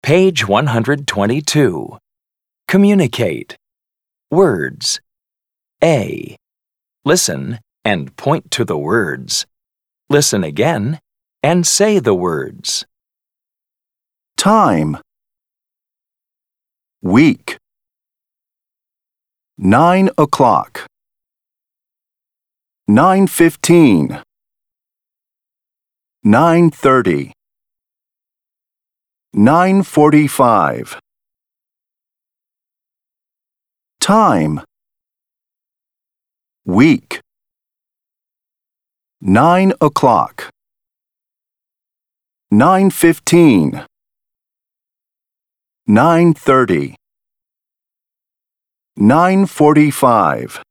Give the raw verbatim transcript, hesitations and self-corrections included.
Page one hundred twenty-two. Communicate. Words. A. Listen and point to the words. Listen again and say the words. Time. Week. Nine o'clock. Nine fifteen. Nine thirty. Nine forty-five. Time. Week. Nine o'clock. Nine fifteen. Nine thirty. Nine forty-five.